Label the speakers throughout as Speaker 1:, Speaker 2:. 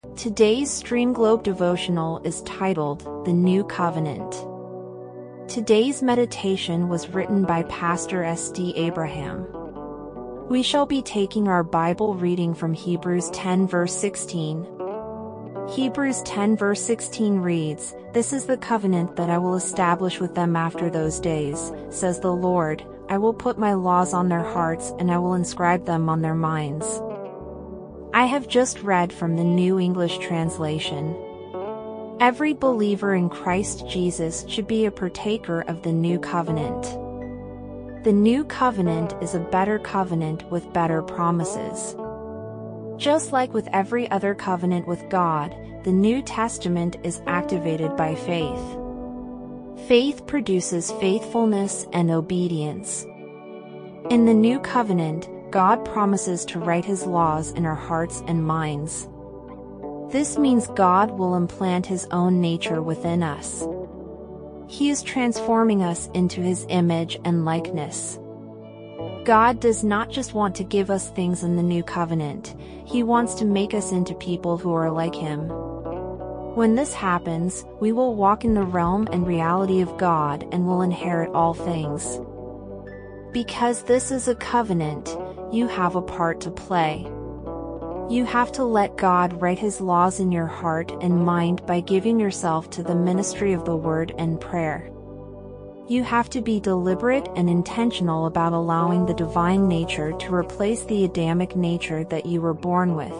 Speaker 1: Today's Stream Globe devotional is titled, The New Covenant. Today's meditation was written by Pastor S.D. Abraham. We shall be taking our Bible reading from Hebrews 10 verse 16. Hebrews 10 verse 16 reads, "This is the covenant that I will establish with them after those days, says the Lord. I will put my laws on their hearts and I will inscribe them on their minds." I have just read from the New English Translation. Every believer in Christ Jesus should be a partaker of the new covenant. The new covenant is a better covenant with better promises. Just like with every other covenant with God, the New Testament is activated by faith. Faith produces faithfulness and obedience. In the new covenant, God promises to write His laws in our hearts and minds. This means God will implant His own nature within us. He is transforming us into His image and likeness. God does not just want to give us things in the new covenant, He wants to make us into people who are like Him. When this happens, we will walk in the realm and reality of God and will inherit all things. Because this is a covenant, you have a part to play. You have to let God write His laws in your heart and mind by giving yourself to the ministry of the Word and prayer. You have to be deliberate and intentional about allowing the divine nature to replace the Adamic nature that you were born with.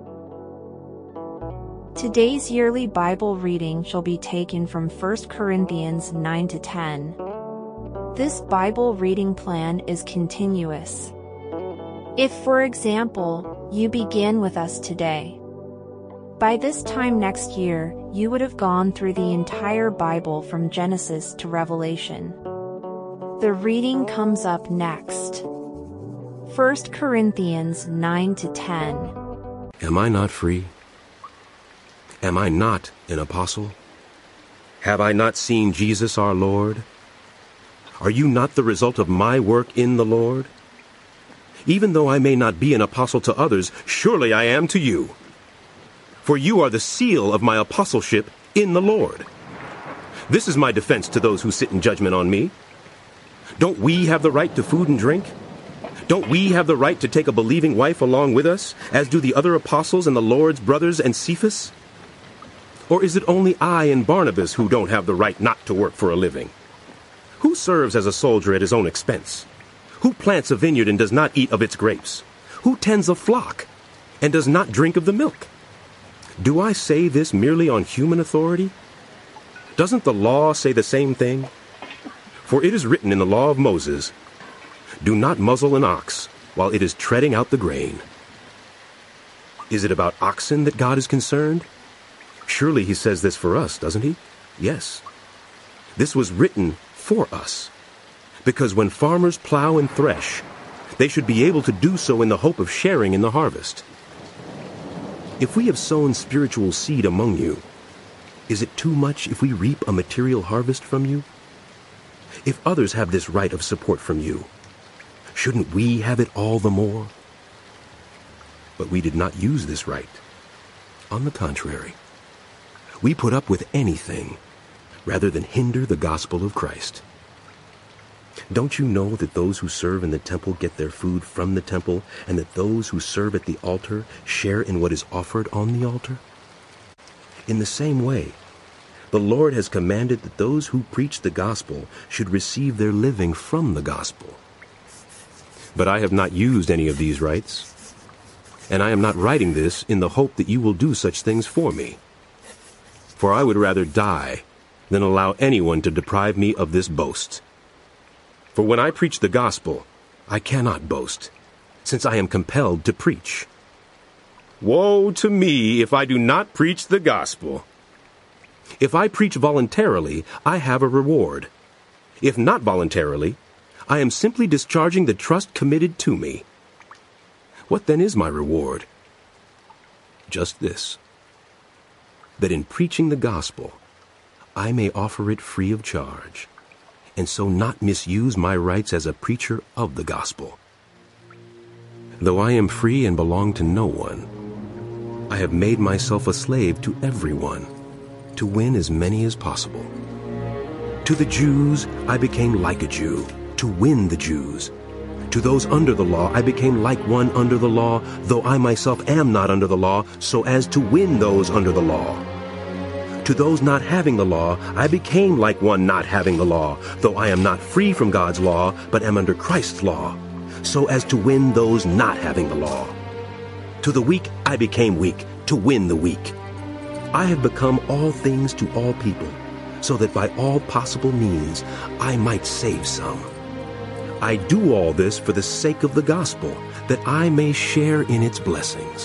Speaker 1: Today's yearly Bible reading shall be taken from 1 Corinthians 9-10. This Bible reading plan is continuous. If, for example, you begin with us today, by this time next year, you would have gone through the entire Bible from Genesis to Revelation. The reading comes up next. 1 Corinthians 9-10.
Speaker 2: Am I not free? Am I not an apostle? Have I not seen Jesus our Lord? Are you not the result of my work in the Lord? Even though I may not be an apostle to others, surely I am to you. For you are the seal of my apostleship in the Lord. This is my defense to those who sit in judgment on me. Don't we have the right to food and drink? Don't we have the right to take a believing wife along with us, as do the other apostles and the Lord's brothers and Cephas? Or is it only I and Barnabas who don't have the right not to work for a living? Who serves as a soldier at his own expense? Who plants a vineyard and does not eat of its grapes? Who tends a flock and does not drink of the milk? Do I say this merely on human authority? Doesn't the law say the same thing? For it is written in the law of Moses, "Do not muzzle an ox while it is treading out the grain." Is it about oxen that God is concerned? Surely He says this for us, doesn't He? Yes. This was written for us. Because when farmers plow and thresh, they should be able to do so in the hope of sharing in the harvest. If we have sown spiritual seed among you, is it too much if we reap a material harvest from you? If others have this right of support from you, shouldn't we have it all the more? But we did not use this right. On the contrary, we put up with anything rather than hinder the gospel of Christ. Don't you know that those who serve in the temple get their food from the temple, and that those who serve at the altar share in what is offered on the altar? In the same way, the Lord has commanded that those who preach the gospel should receive their living from the gospel. But I have not used any of these rights, and I am not writing this in the hope that you will do such things for me. For I would rather die than allow anyone to deprive me of this boast. For when I preach the gospel, I cannot boast, since I am compelled to preach. Woe to me if I do not preach the gospel! If I preach voluntarily, I have a reward. If not voluntarily, I am simply discharging the trust committed to me. What then is my reward? Just this, that in preaching the gospel, I may offer it free of charge, and so not misuse my rights as a preacher of the gospel. Though I am free and belong to no one, I have made myself a slave to everyone, to win as many as possible. To the Jews, I became like a Jew, to win the Jews. To those under the law, I became like one under the law, though I myself am not under the law, so as to win those under the law. To those not having the law, I became like one not having the law, though I am not free from God's law, but am under Christ's law, so as to win those not having the law. To the weak I became weak, to win the weak. I have become all things to all people, so that by all possible means I might save some. I do all this for the sake of the gospel, that I may share in its blessings.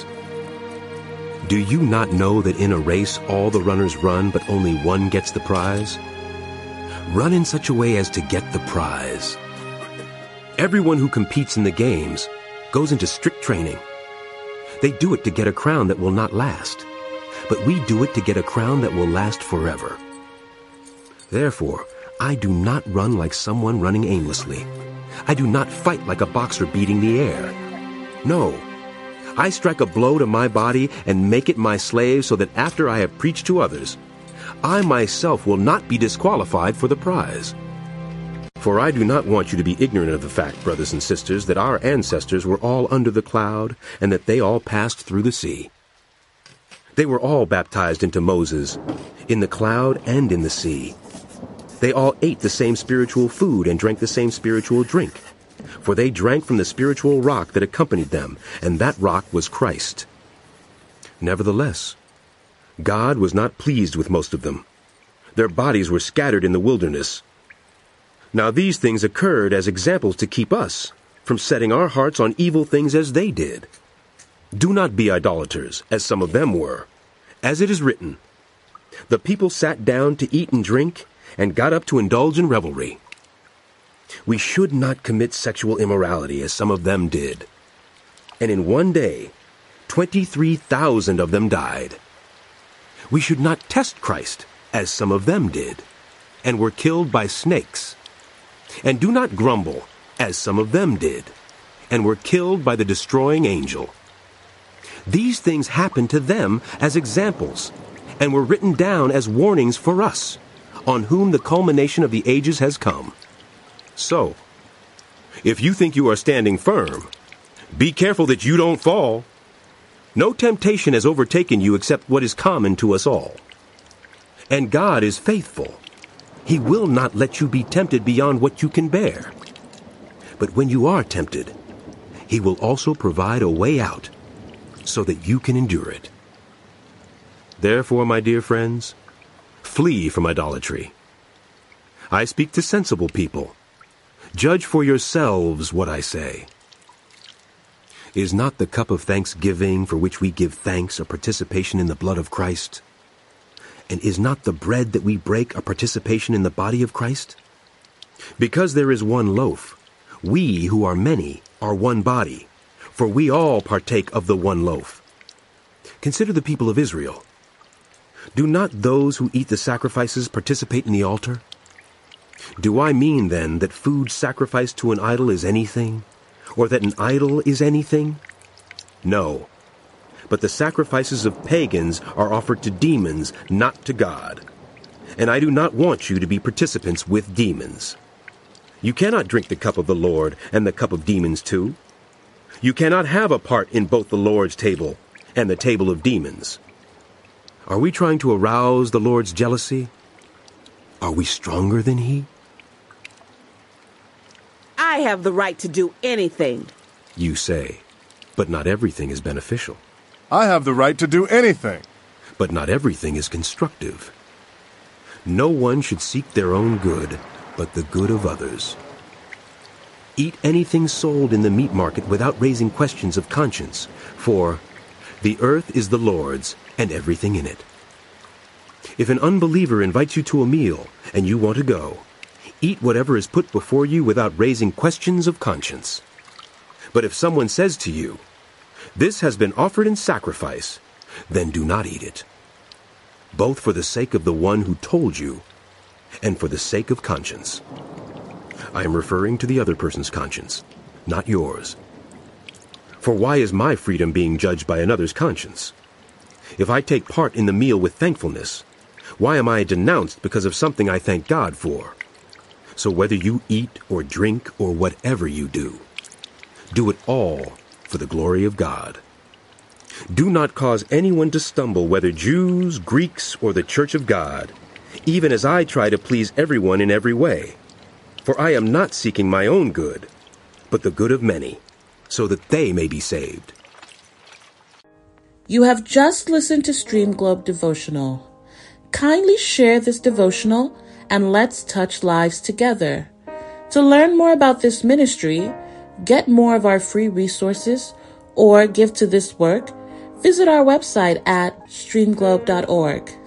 Speaker 2: Do you not know that in a race all the runners run, but only one gets the prize? Run in such a way as to get the prize. Everyone who competes in the games goes into strict training. They do it to get a crown that will not last, but we do it to get a crown that will last forever. Therefore, I do not run like someone running aimlessly. I do not fight like a boxer beating the air. No, I strike a blow to my body and make it my slave, so that after I have preached to others, I myself will not be disqualified for the prize. For I do not want you to be ignorant of the fact, brothers and sisters, that our ancestors were all under the cloud, and that they all passed through the sea. They were all baptized into Moses, in the cloud and in the sea. They all ate the same spiritual food and drank the same spiritual drink, for they drank from the spiritual rock that accompanied them, and that rock was Christ. Nevertheless, God was not pleased with most of them. Their bodies were scattered in the wilderness. Now these things occurred as examples to keep us from setting our hearts on evil things as they did. Do not be idolaters, as some of them were. As it is written, the people sat down to eat and drink, and got up to indulge in revelry. We should not commit sexual immorality, as some of them did. And in one day, 23,000 of them died. We should not test Christ, as some of them did, and were killed by snakes. And do not grumble, as some of them did, and were killed by the destroying angel. These things happened to them as examples, and were written down as warnings for us, on whom the culmination of the ages has come. So, if you think you are standing firm, be careful that you don't fall. No temptation has overtaken you except what is common to us all. And God is faithful. He will not let you be tempted beyond what you can bear. But when you are tempted, He will also provide a way out, so that you can endure it. Therefore, my dear friends, flee from idolatry. I speak to sensible people. Judge for yourselves what I say. Is not the cup of thanksgiving for which we give thanks a participation in the blood of Christ? And is not the bread that we break a participation in the body of Christ? Because there is one loaf, we who are many are one body, for we all partake of the one loaf. Consider the people of Israel. Do not those who eat the sacrifices participate in the altar? Do I mean, then, that food sacrificed to an idol is anything, or that an idol is anything? No, but the sacrifices of pagans are offered to demons, not to God. And I do not want you to be participants with demons. You cannot drink the cup of the Lord and the cup of demons too. You cannot have a part in both the Lord's table and the table of demons. Are we trying to arouse the Lord's jealousy? Are we stronger than He?
Speaker 3: I have the right to do anything.
Speaker 2: You say, but not everything is beneficial.
Speaker 4: I have the right to do anything.
Speaker 2: But not everything is constructive. No one should seek their own good, but the good of others. Eat anything sold in the meat market without raising questions of conscience, for the earth is the Lord's, and everything in it. If an unbeliever invites you to a meal, and you want to go, eat whatever is put before you without raising questions of conscience. But if someone says to you, "This has been offered in sacrifice," then do not eat it, both for the sake of the one who told you, and for the sake of conscience. I am referring to the other person's conscience, not yours. For why is my freedom being judged by another's conscience? If I take part in the meal with thankfulness, why am I denounced because of something I thank God for? So whether you eat or drink or whatever you do it all for the glory of God. Do not cause anyone to stumble, whether Jews, Greeks, or the church of God, even as I try to please everyone in every way. For I am not seeking my own good, but the good of many, so that they may be saved.
Speaker 5: You have just listened to Stream Globe Devotional. Kindly share this devotional and let's touch lives together. To learn more about this ministry, get more of our free resources, or give to this work, visit our website at streamglobe.org.